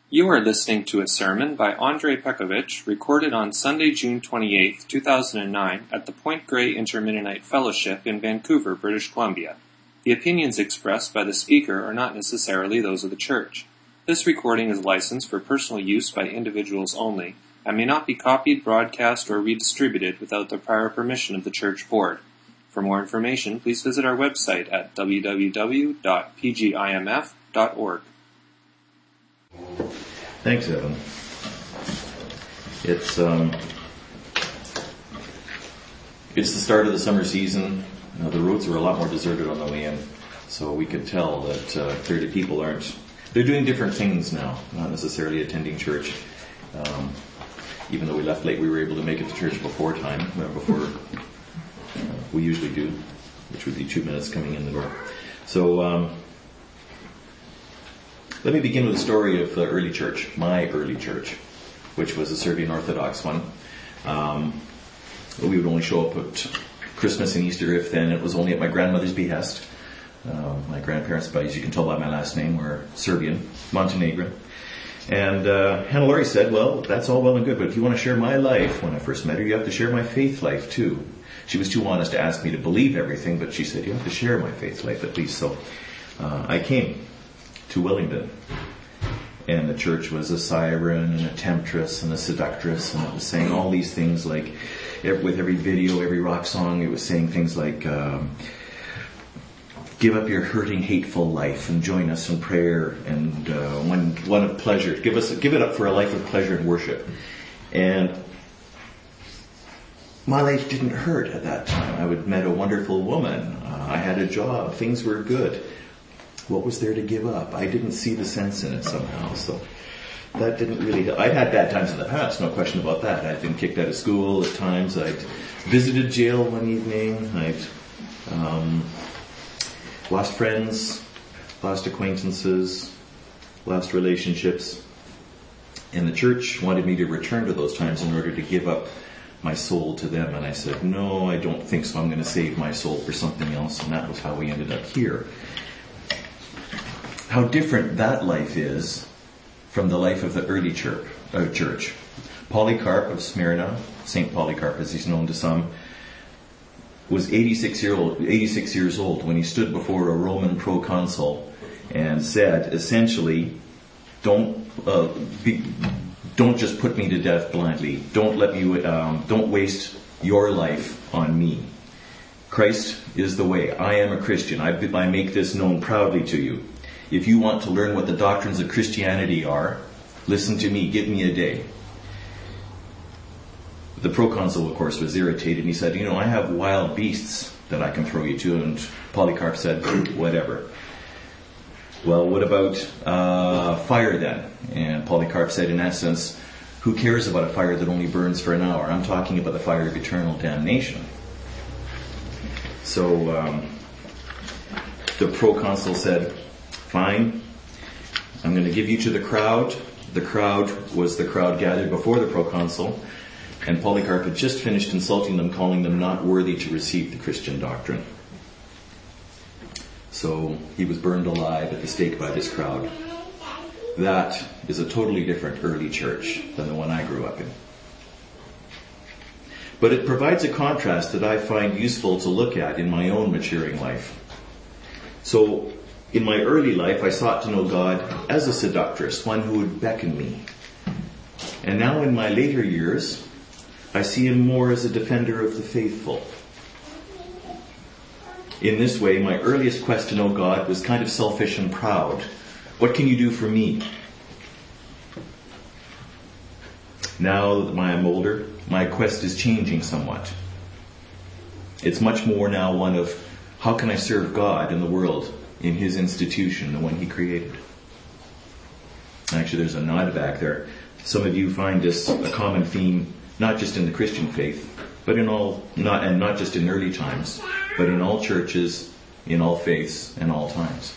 You are listening to a sermon by Andrei Pekovich, recorded on Sunday, June 28, 2009, at the Point Grey Inter-Mennonite Fellowship in Vancouver, British Columbia. The opinions expressed by the speaker are not necessarily those of the church. This recording is licensed for personal use by individuals only, and may not be copied, broadcast, or redistributed without the prior permission of the church board. For more information, please visit our website at www.pgimf.org. Thanks, Evan. It's the start of the summer season. The roads were a lot more deserted on the way in, so we could tell that clearly people they're doing different things now, not necessarily attending church. Even though we left late, we were able to make it to church before we usually do, which would be 2 minutes coming in the door. So, let me begin with the story of the early church, my early church, which was a Serbian Orthodox one. We would only show up at Christmas and Easter, if then. It was only at my grandmother's behest. My grandparents, as you can tell by my last name, were Serbian, Montenegrin. And Hannah-Laurie said, well, that's all well and good, but if you want to share my life, when I first met her, you have to share my faith life too. She was too honest to ask me to believe everything, but she said, you have to share my faith life at least. So I came to Wellington, and the church was a siren and a temptress and a seductress, and it was saying all these things like, with every video, every rock song, it was saying things like, give up your hurting, hateful life and join us in prayer, and one of pleasure, give it up for a life of pleasure and worship. And my life didn't hurt at that time. I had met a wonderful woman. I had a job. Things were good. What was there to give up? I didn't see the sense in it somehow, so that didn't really help. I'd had bad times in the past, no question about that. I'd been kicked out of school at times. I'd visited jail one evening. I'd lost friends, lost acquaintances, lost relationships. And the church wanted me to return to those times in order to give up my soul to them. And I said, no, I don't think so. I'm going to save my soul for something else. And that was how we ended up here. How different that life is from the life of the early church. Polycarp of Smyrna, St. Polycarp as he's known to some, was 86 years old when he stood before a Roman proconsul and said, essentially, don't just put me to death blindly. Don't waste your life on me. Christ is the way. I am a Christian. I make this known proudly to you. If you want to learn what the doctrines of Christianity are, listen to me, give me a day. The proconsul, of course, was irritated, and he said, I have wild beasts that I can throw you to. And Polycarp said, whatever. Well, what about fire then? And Polycarp said, in essence, who cares about a fire that only burns for an hour? I'm talking about the fire of eternal damnation. So the proconsul said, fine, I'm going to give you to the crowd. The crowd was the crowd gathered before the proconsul, and Polycarp had just finished insulting them, calling them not worthy to receive the Christian doctrine. So he was burned alive at the stake by this crowd. That is a totally different early church than the one I grew up in. But it provides a contrast that I find useful to look at in my own maturing life. So, in my early life, I sought to know God as a seductress, one who would beckon me. And now in my later years, I see him more as a defender of the faithful. In this way, my earliest quest to know God was kind of selfish and proud. What can you do for me? Now that I am older, my quest is changing somewhat. It's much more now one of, how can I serve God in the world, in his institution, the one he created? Actually, there's a nod back there. Some of you find this a common theme, not just in the Christian faith, but not just in early times, but in all churches, in all faiths, and all times.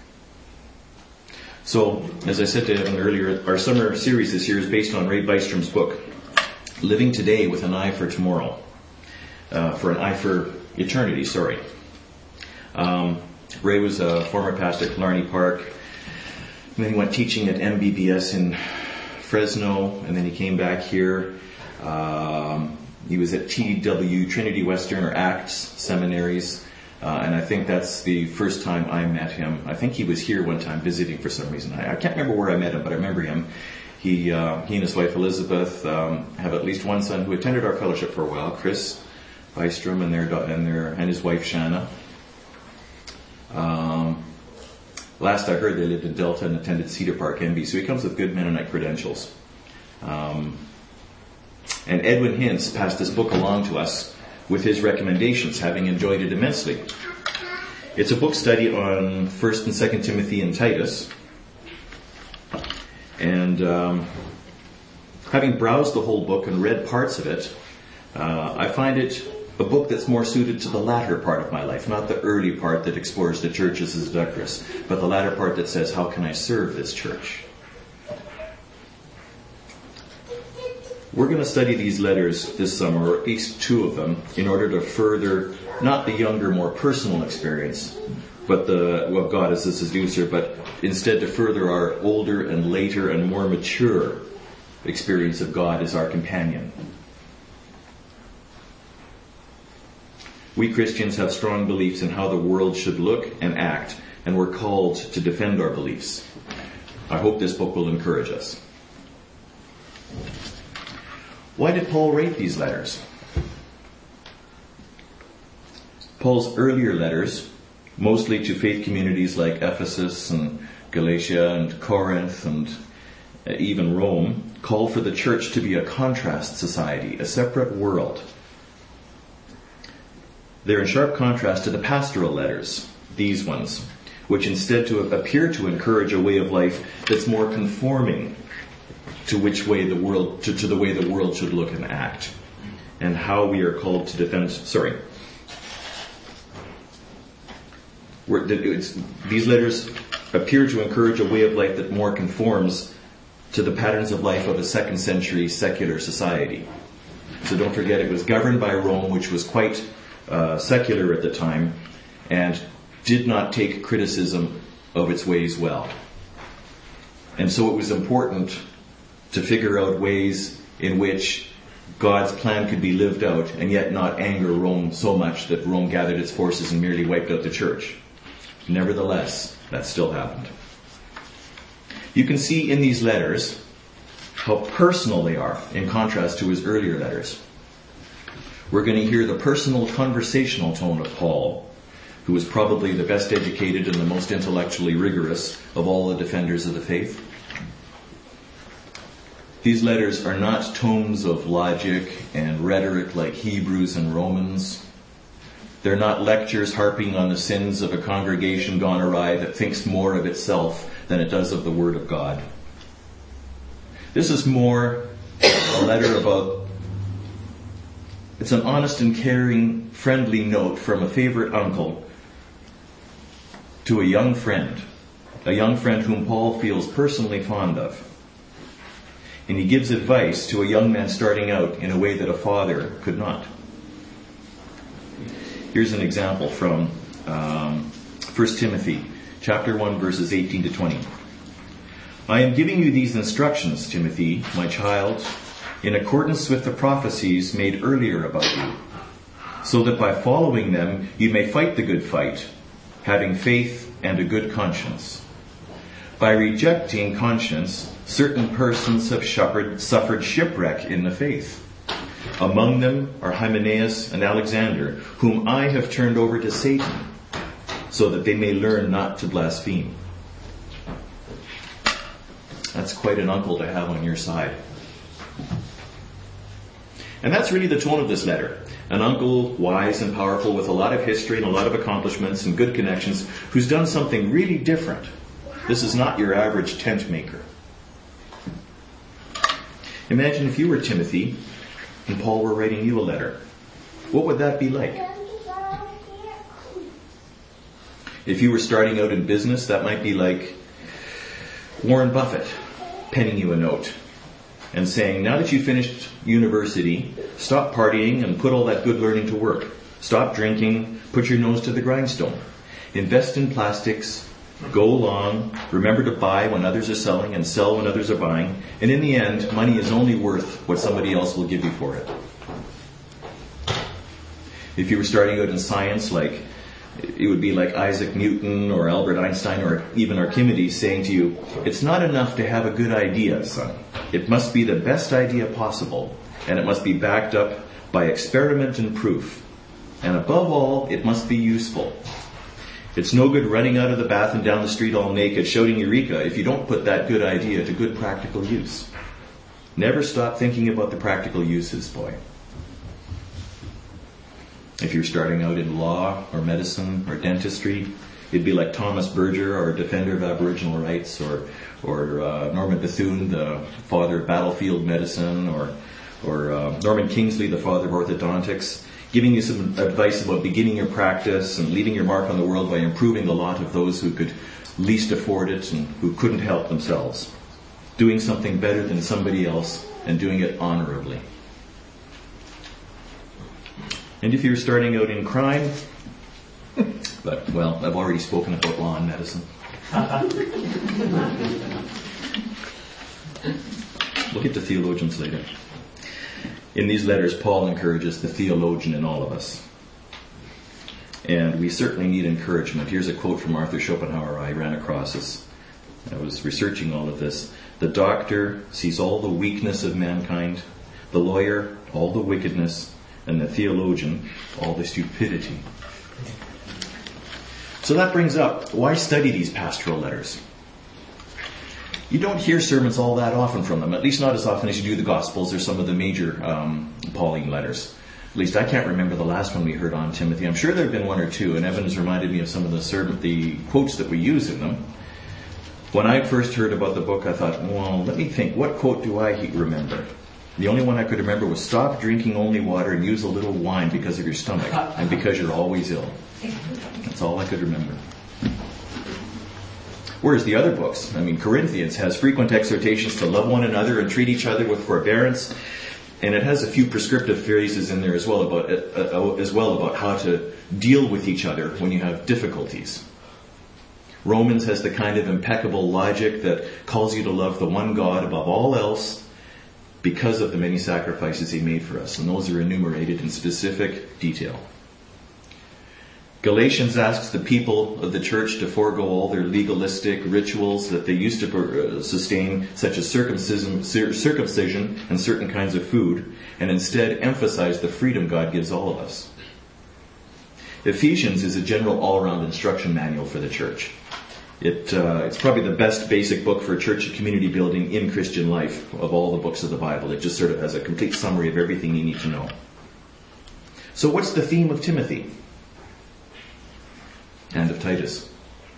So, as I said to Evan earlier, our summer series this year is based on Ray Bystrom's book, Living Today with an Eye for Tomorrow. For an eye for eternity, Ray was a former pastor at Killarney Park, And then he went teaching at MBBS in Fresno, and then he came back here. He was at TW, Trinity Western, or ACTS seminaries, and I think that's the first time I met him. I think he was here one time visiting for some reason. I can't remember where I met him, but I remember him. He and his wife Elizabeth have at least one son who attended our fellowship for a while, Chris Bystrom, and his wife Shanna. Last I heard, they lived in Delta and attended Cedar Park MB, so he comes with good Mennonite credentials. And Edwin Hintz passed this book along to us with his recommendations, having enjoyed it immensely. It's a book study on 1st and 2nd Timothy and Titus. And having browsed the whole book and read parts of it, I find it a book that's more suited to the latter part of my life, not the early part that explores the church as a seductress, but the latter part that says, how can I serve this church? We're going to study these letters this summer, or at least two of them, in order to further, not the younger, more personal experience, but of God as the seducer, but instead to further our older and later and more mature experience of God as our companion. We Christians have strong beliefs in how the world should look and act, and we're called to defend our beliefs. I hope this book will encourage us. Why did Paul write these letters? Paul's earlier letters, mostly to faith communities like Ephesus and Galatia and Corinth and even Rome, call for the church to be a contrast society, a separate world. They're in sharp contrast to the pastoral letters, these ones, which instead appear to encourage a way of life that's more conforming to the way the world should look and act, and how we are called to defend. These letters appear to encourage a way of life that more conforms to the patterns of life of a 2nd century secular society. So don't forget, it was governed by Rome, which was quite secular at the time, and did not take criticism of its ways well. And so it was important to figure out ways in which God's plan could be lived out and yet not anger Rome so much that Rome gathered its forces and merely wiped out the church. Nevertheless, that still happened. You can see in these letters how personal they are in contrast to his earlier letters. We're going to hear the personal conversational tone of Paul, who was probably the best educated and the most intellectually rigorous of all the defenders of the faith. These letters are not tomes of logic and rhetoric like Hebrews and Romans. They're not lectures harping on the sins of a congregation gone awry that thinks more of itself than it does of the Word of God. This is more a letter about, it's an honest and caring, friendly note from a favorite uncle to a young friend whom Paul feels personally fond of. And he gives advice to a young man starting out in a way that a father could not. Here's an example from 1 Timothy, chapter 1, verses 18 to 20. I am giving you these instructions, Timothy, my child, in accordance with the prophecies made earlier about you, so that by following them you may fight the good fight, having faith and a good conscience. By rejecting conscience, certain persons have suffered shipwreck in the faith. Among them are Hymenaeus and Alexander, whom I have turned over to Satan, so that they may learn not to blaspheme. That's quite an uncle to have on your side. And that's really the tone of this letter. An uncle, wise and powerful, with a lot of history and a lot of accomplishments and good connections, who's done something really different. This is not your average tent maker. Imagine if you were Timothy and Paul were writing you a letter. What would that be like? If you were starting out in business, that might be like Warren Buffett penning you a note and saying, now that you finished university, stop partying and put all that good learning to work. Stop drinking, put your nose to the grindstone. Invest in plastics, Go along, remember to buy when others are selling and sell when others are buying, and in the end, money is only worth what somebody else will give you for it. If you were starting out in science, it would be like Isaac Newton or Albert Einstein or even Archimedes saying to you, it's not enough to have a good idea, son. It must be the best idea possible, and it must be backed up by experiment and proof. And above all, it must be useful. It's no good running out of the bath and down the street all naked, shouting Eureka, if you don't put that good idea to good practical use. Never stop thinking about the practical uses, boy. If you're starting out in law or medicine or dentistry, it'd be like Thomas Berger, our defender of Aboriginal rights, or Norman Bethune, the father of battlefield medicine, or Norman Kingsley, the father of orthodontics, giving you some advice about beginning your practice and leaving your mark on the world by improving the lot of those who could least afford it and who couldn't help themselves. Doing something better than somebody else and doing it honorably. And if you're starting out in crime, I've already spoken about law and medicine. We'll get to theologians later. In these letters, Paul encourages the theologian in all of us. And we certainly need encouragement. Here's a quote from Arthur Schopenhauer I ran across as I was researching all of this. The doctor sees all the weakness of mankind, the lawyer, all the wickedness, and the theologian, all the stupidity. So that brings up, why study these pastoral letters? You don't hear sermons all that often from them, at least not as often as you do the Gospels or some of the major Pauline letters. At least I can't remember the last one we heard on Timothy. I'm sure there have been one or two, and Evan has reminded me of some of the quotes that we use in them. When I first heard about the book, I thought, well, let me think, what quote do I remember? The only one I could remember was, stop drinking only water and use a little wine because of your stomach and because you're always ill. That's all I could remember. Whereas the other books, Corinthians has frequent exhortations to love one another and treat each other with forbearance, and it has a few prescriptive phrases in there as well about how to deal with each other when you have difficulties. Romans has the kind of impeccable logic that calls you to love the one God above all else because of the many sacrifices he made for us, and those are enumerated in specific detail. Galatians asks the people of the church to forego all their legalistic rituals that they used to sustain, such as circumcision and certain kinds of food, and instead emphasize the freedom God gives all of us. Ephesians is a general all-around instruction manual for the church. It's probably the best basic book for church and community building in Christian life of all the books of the Bible. It just sort of has a complete summary of everything you need to know. So what's the theme of Timothy? And of Titus.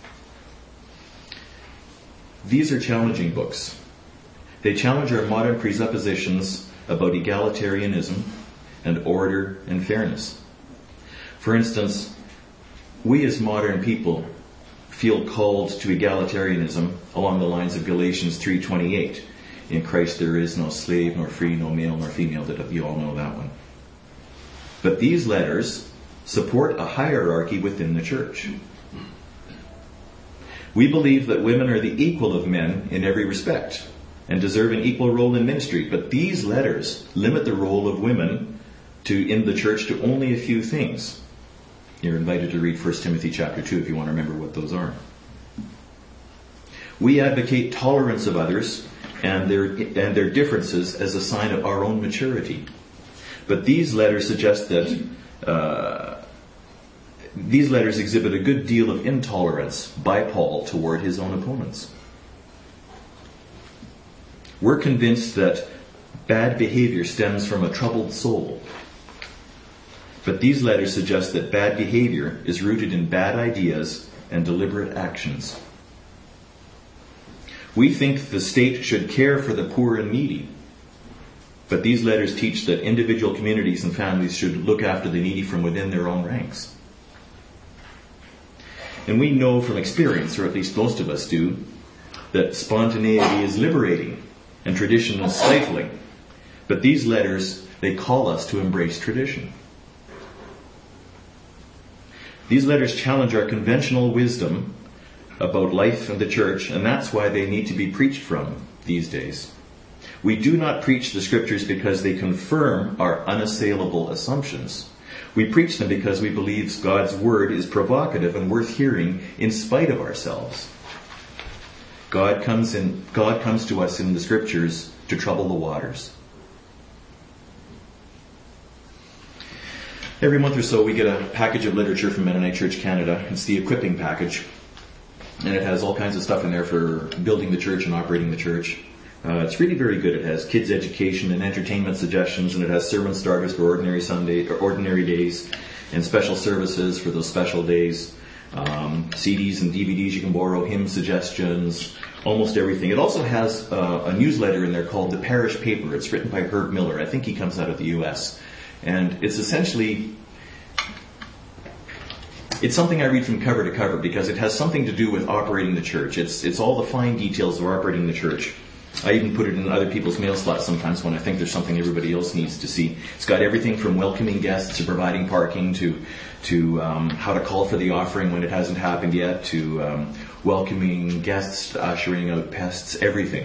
These are challenging books. They challenge our modern presuppositions about egalitarianism and order and fairness. For instance, we as modern people feel called to egalitarianism along the lines of Galatians 3:28. In Christ there is no slave, nor free, no male, nor female. That you all know that one. But these letters support a hierarchy within the church. We believe that women are the equal of men in every respect and deserve an equal role in ministry, but these letters limit the role of women in the church to only a few things. You're invited to read 1 Timothy chapter 2 if you want to remember what those are. We advocate tolerance of others and their differences as a sign of our own maturity. But these letters suggest that these letters exhibit a good deal of intolerance by Paul toward his own opponents. We're convinced that bad behavior stems from a troubled soul. But these letters suggest that bad behavior is rooted in bad ideas and deliberate actions. We think the state should care for the poor and needy. But these letters teach that individual communities and families should look after the needy from within their own ranks. And we know from experience, or at least most of us do, that spontaneity is liberating and tradition is stifling. But these letters, they call us to embrace tradition. These letters challenge our conventional wisdom about life and the church, and that's why they need to be preached from these days. We do not preach the Scriptures because they confirm our unassailable assumptions. We preach them because we believe God's Word is provocative and worth hearing in spite of ourselves. God comes to us in the Scriptures to trouble the waters. Every month or so we get a package of literature from Mennonite Church Canada. It's the equipping package. And it has all kinds of stuff in there for building the church and operating the church. It's really very good. It has kids' education and entertainment suggestions, and it has sermon starters for ordinary Sunday or ordinary days, and special services for those special days. CDs and DVDs you can borrow, hymn suggestions, almost everything. It also has a newsletter in there called The Parish Paper. It's written by Herb Miller. I think he comes out of the U.S. And it's essentially, it's something I read from cover to cover because it has something to do with operating the church. It's all the fine details of operating the church. I even put it in other people's mail slots sometimes when I think there's something everybody else needs to see. It's got everything from welcoming guests to providing parking to how to call for the offering when it hasn't happened yet, to welcoming guests, ushering out pests, everything.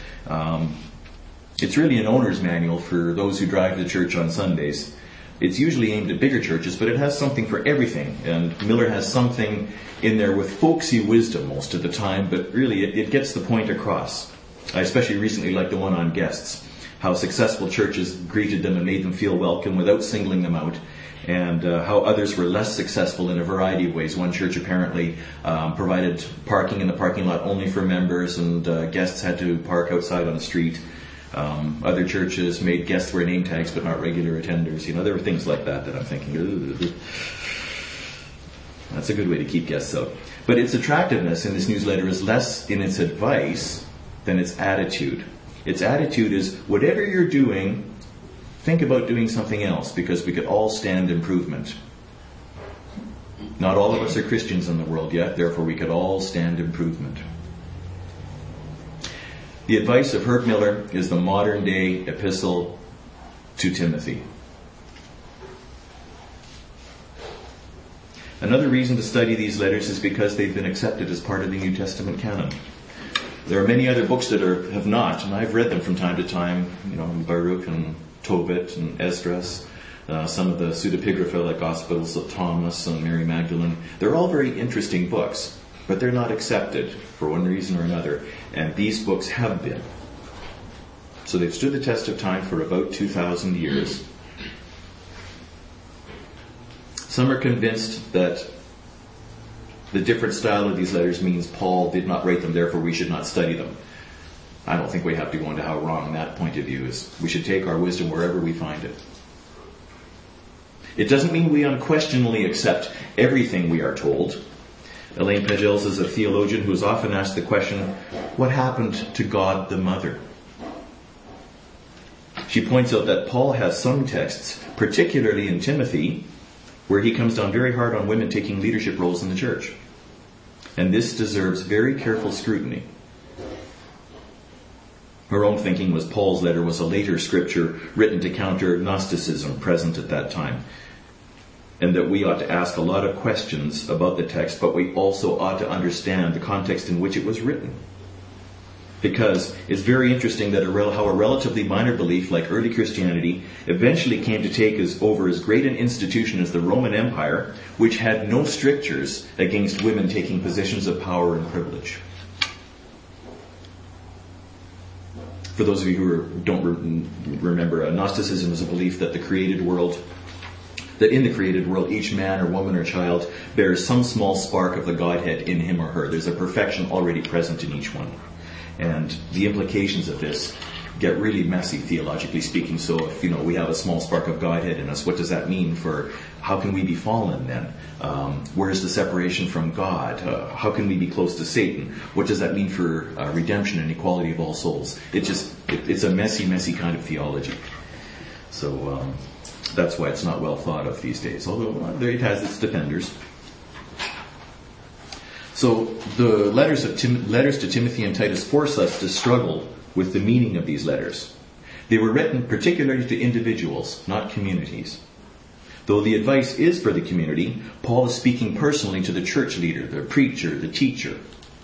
It's really an owner's manual for those who drive to church on Sundays. It's usually aimed at bigger churches, but it has something for everything. And Miller has something in there with folksy wisdom most of the time, but really it gets the point across. I especially recently like the one on guests, how successful churches greeted them and made them feel welcome without singling them out, and how others were less successful in a variety of ways. One church apparently provided parking in the parking lot only for members, and guests had to park outside on the street. Other churches made guests wear name tags but not regular attenders. There were things like that I'm thinking, ugh. That's a good way to keep guests out. But its attractiveness in this newsletter is less in its advice than its attitude. Its attitude is, whatever you're doing, think about doing something else, because we could all stand improvement. Not all of us are Christians in the world yet, therefore we could all stand improvement. The advice of Herb Miller is the modern-day epistle to Timothy. Another reason to study these letters is because they've been accepted as part of the New Testament canon. There are many other books that have not, and I've read them from time to time, Baruch and Tobit and Esdras, some of the pseudepigrapha like Gospels of Thomas and Mary Magdalene. They're all very interesting books, but they're not accepted for one reason or another, and these books have been. So they've stood the test of time for about 2,000 years. Some are convinced that the different style of these letters means Paul did not write them, therefore we should not study them. I don't think we have to go into how wrong that point of view is. We should take our wisdom wherever we find it. It doesn't mean we unquestionably accept everything we are told. Elaine Pagels is a theologian who is often asked the question, what happened to God the Mother? She points out that Paul has some texts, particularly in Timothy, where he comes down very hard on women taking leadership roles in the church. And this deserves very careful scrutiny. Her own thinking was Paul's letter was a later scripture written to counter Gnosticism present at that time. And that we ought to ask a lot of questions about the text, but we also ought to understand the context in which it was written. Because it's very interesting that how a relatively minor belief like early Christianity eventually came to take over as great an institution as the Roman Empire, which had no strictures against women taking positions of power and privilege. For those of you who don't remember, Gnosticism is a belief that in the created world, each man or woman or child bears some small spark of the Godhead in him or her. There's a perfection already present in each one. And the implications of this get really messy, theologically speaking. So if, we have a small spark of Godhead in us, what does that mean for how can we be fallen then? Where's the separation from God? How can we be close to Satan? What does that mean for redemption and equality of all souls? It's a messy, messy kind of theology. So that's why it's not well thought of these days. Although it has its defenders. So the letters to Timothy and Titus force us to struggle with the meaning of these letters. They were written particularly to individuals, not communities. Though the advice is for the community, Paul is speaking personally to the church leader, the preacher, the teacher.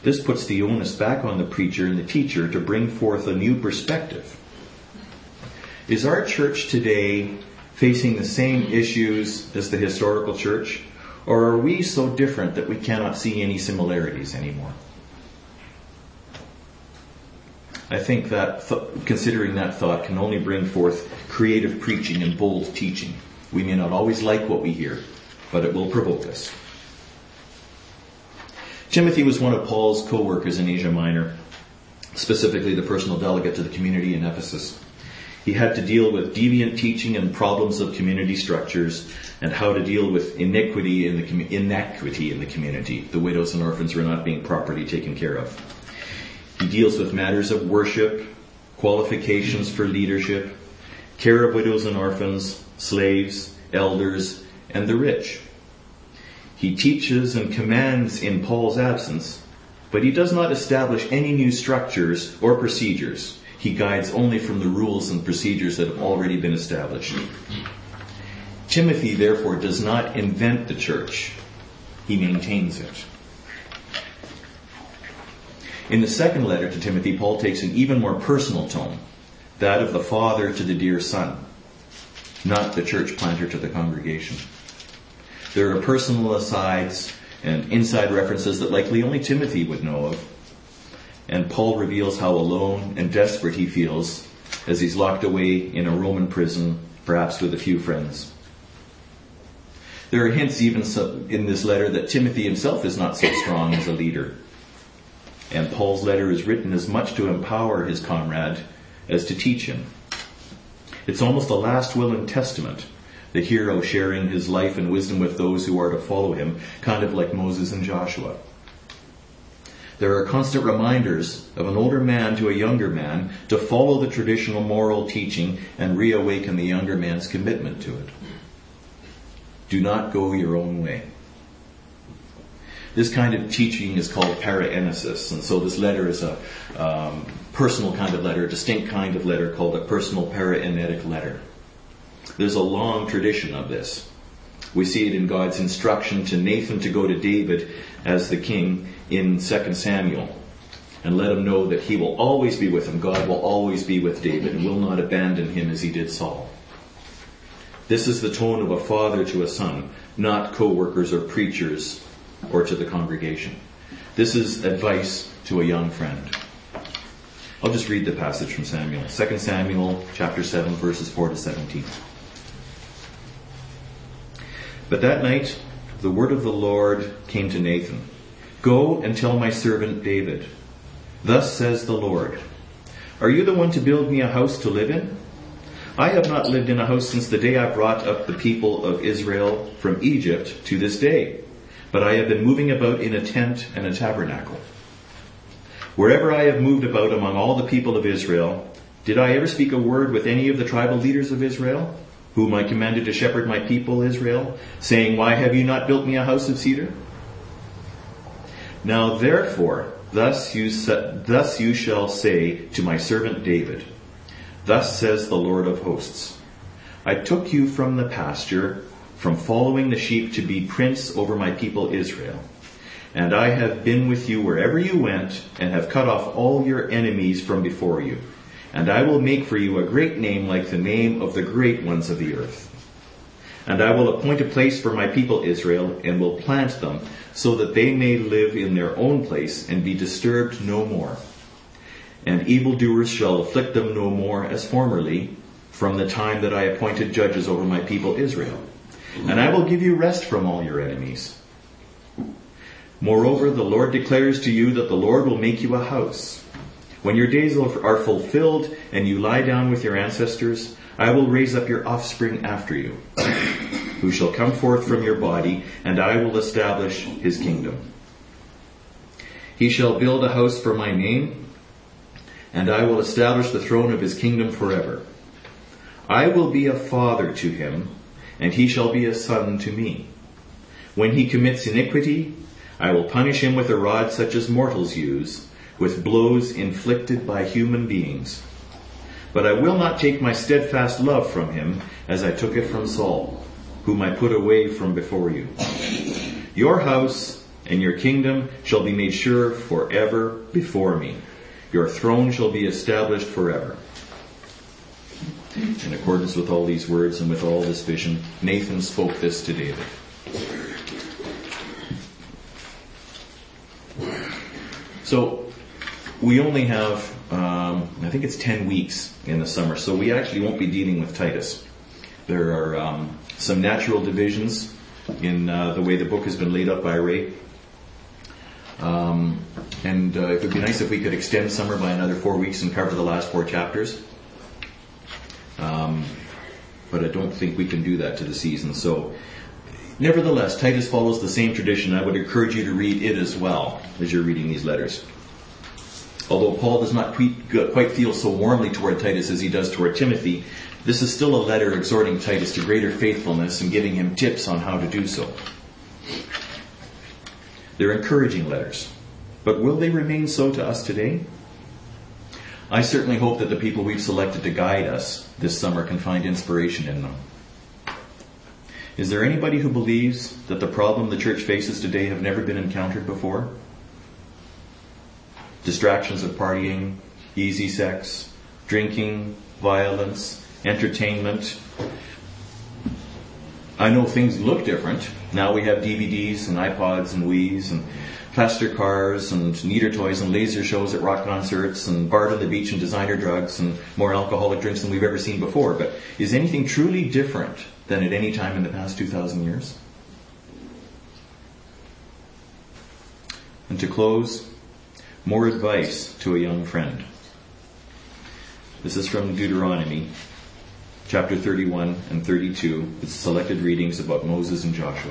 This puts the onus back on the preacher and the teacher to bring forth a new perspective. Is our church today facing the same issues as the historical church? Or are we so different that we cannot see any similarities anymore? I think that considering that thought can only bring forth creative preaching and bold teaching. We may not always like what we hear, but it will provoke us. Timothy was one of Paul's co-workers in Asia Minor, specifically the personal delegate to the community in Ephesus. He had to deal with deviant teaching and problems of community structures and how to deal with inequity in the community. The widows and orphans were not being properly taken care of. He deals with matters of worship, qualifications for leadership, care of widows and orphans, slaves, elders, and the rich. He teaches and commands in Paul's absence, but he does not establish any new structures or procedures. He guides only from the rules and procedures that have already been established. Timothy, therefore, does not invent the church. He maintains it. In the second letter to Timothy, Paul takes an even more personal tone, that of the father to the dear son, not the church planter to the congregation. There are personal asides and inside references that likely only Timothy would know of. And Paul reveals how alone and desperate he feels as he's locked away in a Roman prison, perhaps with a few friends. There are hints even in this letter that Timothy himself is not so strong as a leader. And Paul's letter is written as much to empower his comrade as to teach him. It's almost a last will and testament, the hero sharing his life and wisdom with those who are to follow him, kind of like Moses and Joshua. There are constant reminders of an older man to a younger man to follow the traditional moral teaching and reawaken the younger man's commitment to it. Do not go your own way. This kind of teaching is called paraenesis, and so this letter is a personal kind of letter, a distinct kind of letter called a personal paraenetic letter. There's a long tradition of this. We see it in God's instruction to Nathan to go to David as the king in 2 Samuel and let him know that he will always be with him. God will always be with David and will not abandon him as he did Saul. This is the tone of a father to a son, not co-workers or preachers or to the congregation. This is advice to a young friend. I'll just read the passage from Samuel. 2 Samuel chapter 7, verses 4 to 17. But that night, the word of the Lord came to Nathan. Go and tell my servant David, thus says the Lord, are you the one to build me a house to live in? I have not lived in a house since the day I brought up the people of Israel from Egypt to this day, but I have been moving about in a tent and a tabernacle. Wherever I have moved about among all the people of Israel, did I ever speak a word with any of the tribal leaders of Israel, whom I commanded to shepherd my people Israel, saying, why have you not built me a house of cedar? Now therefore, thus you shall say to my servant David, thus says the Lord of hosts, I took you from the pasture, from following the sheep to be prince over my people Israel. And I have been with you wherever you went, and have cut off all your enemies from before you. And I will make for you a great name like the name of the great ones of the earth. And I will appoint a place for my people Israel, and will plant them, so that they may live in their own place, and be disturbed no more. And evildoers shall afflict them no more as formerly, from the time that I appointed judges over my people Israel. And I will give you rest from all your enemies. Moreover, the Lord declares to you that the Lord will make you a house. When your days are fulfilled and you lie down with your ancestors, I will raise up your offspring after you, who shall come forth from your body, and I will establish his kingdom. He shall build a house for my name, and I will establish the throne of his kingdom forever. I will be a father to him, and he shall be a son to me. When he commits iniquity, I will punish him with a rod such as mortals use, with blows inflicted by human beings. But I will not take my steadfast love from him, as I took it from Saul, whom I put away from before you. Your house and your kingdom shall be made sure forever before me. Your throne shall be established forever. In accordance with all these words and with all this vision, Nathan spoke this to David. So, we only have, I think it's 10 weeks in the summer, so we actually won't be dealing with Titus. There are some natural divisions in the way the book has been laid up by Ray. And it would be nice if we could extend summer by another 4 weeks and cover the last 4 chapters. But I don't think we can do that to the season. So, nevertheless, Titus follows the same tradition. I would encourage you to read it as well as you're reading these letters. Although Paul does not quite feel so warmly toward Titus as he does toward Timothy, this is still a letter exhorting Titus to greater faithfulness and giving him tips on how to do so. They're encouraging letters. But will they remain so to us today? I certainly hope that the people we've selected to guide us this summer can find inspiration in them. Is there anybody who believes that the problem the church faces today have never been encountered before? Distractions of partying, easy sex, drinking, violence, entertainment. I know things look different. Now we have DVDs and iPods and Wiis and plaster cars and neater toys and laser shows at rock concerts and Bart on the beach and designer drugs and more alcoholic drinks than we've ever seen before. But is anything truly different than at any time in the past 2,000 years? And to close, more advice to a young friend. This is from Deuteronomy, chapter 31 and 32, with selected readings about Moses and Joshua.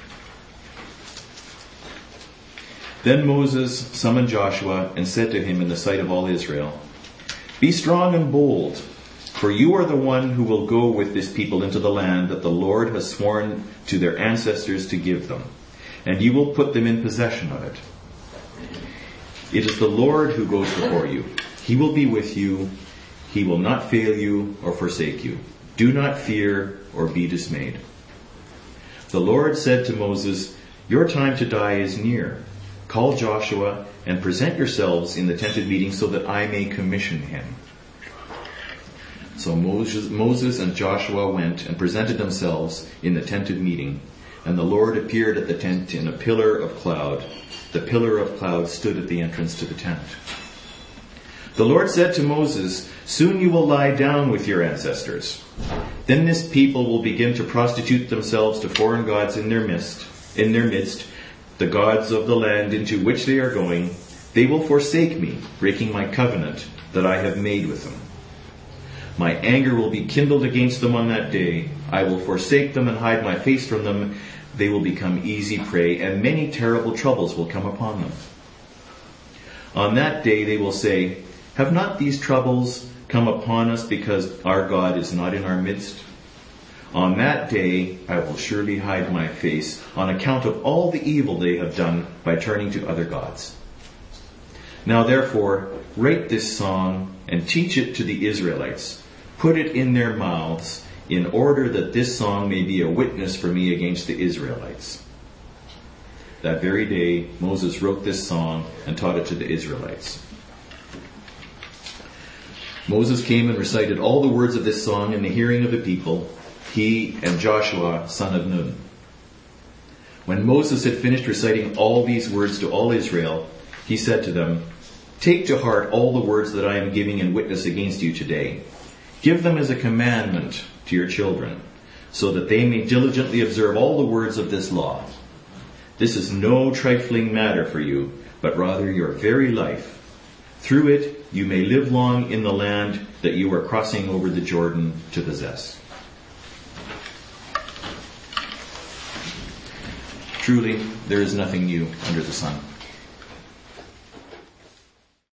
Then Moses summoned Joshua and said to him in the sight of all Israel, "Be strong and bold, for you are the one who will go with this people into the land that the Lord has sworn to their ancestors to give them, and you will put them in possession of it. It is the Lord who goes before you. He will be with you. He will not fail you or forsake you. Do not fear or be dismayed." The Lord said to Moses, "Your time to die is near. Call Joshua and present yourselves in the tented meeting so that I may commission him." So Moses and Joshua went and presented themselves in the tented meeting, and the Lord appeared at the tent in a pillar of cloud. The pillar of cloud stood at the entrance to the tent. The Lord said to Moses, "Soon you will lie down with your ancestors. Then this people will begin to prostitute themselves to foreign gods in their midst, the gods of the land into which they are going. They will forsake me, breaking my covenant that I have made with them. My anger will be kindled against them on that day. I will forsake them and hide my face from them. They will become easy prey, and many terrible troubles will come upon them. On that day they will say, 'Have not these troubles come upon us because our God is not in our midst?' On that day I will surely hide my face on account of all the evil they have done by turning to other gods. Now therefore, write this song and teach it to the Israelites. Put it in their mouths in order that this song may be a witness for me against the Israelites." That very day Moses wrote this song and taught it to the Israelites. Moses came and recited all the words of this song in the hearing of the people, he and Joshua, son of Nun. When Moses had finished reciting all these words to all Israel, he said to them, "Take to heart all the words that I am giving in witness against you today. Give them as a commandment to your children, so that they may diligently observe all the words of this law. This is no trifling matter for you, but rather your very life. Through it you may live long in the land that you are crossing over the Jordan to possess." Truly, there is nothing new under the sun.